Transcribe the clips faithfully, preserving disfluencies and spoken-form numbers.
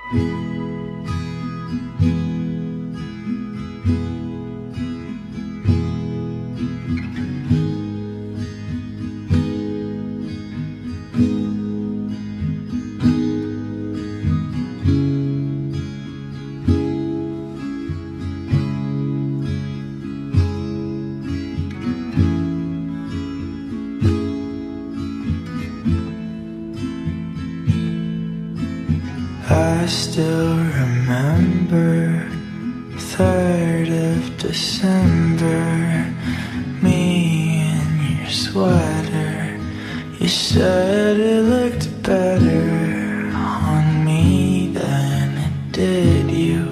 I still remember third of December, me in your sweater. You said it looked better on me than it did you.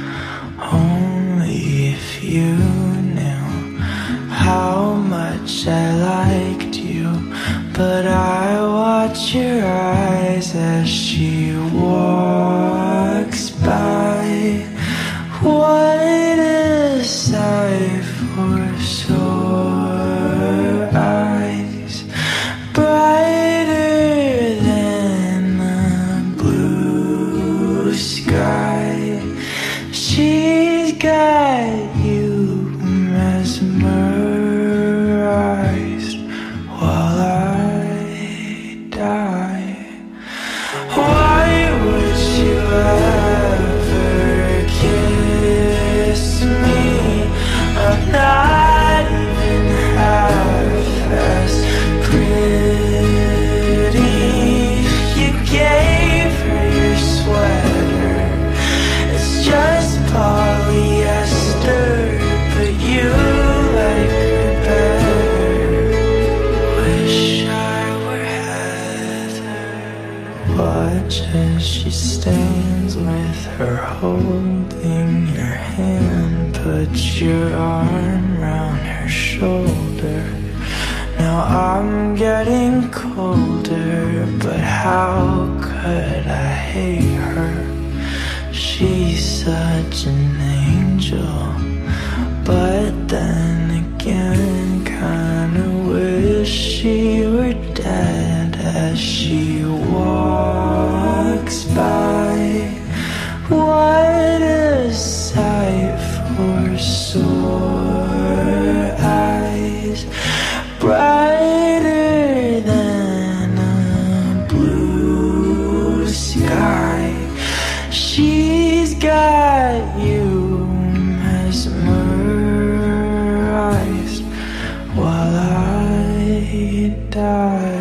Only if you knew how much I liked you. But I watch your eyes as she walks by. What a sight for sore eyes, brighter than the blue sky. She's got you mesmerized while I die. Why would you ever kiss me? I'm not even half as pretty. You gave her your sweater, it's just polyester, but you like her better. Wish I were Heather. Watch as she stands with her holding your hand. Put your arm round her shoulder. Now I'm getting colder, but how could I hate her? She's such an angel, but then again, kinda wish she were dead as she walks by. What a sight for sore eyes, brighter than a blue sky. She's got you mesmerized while I die.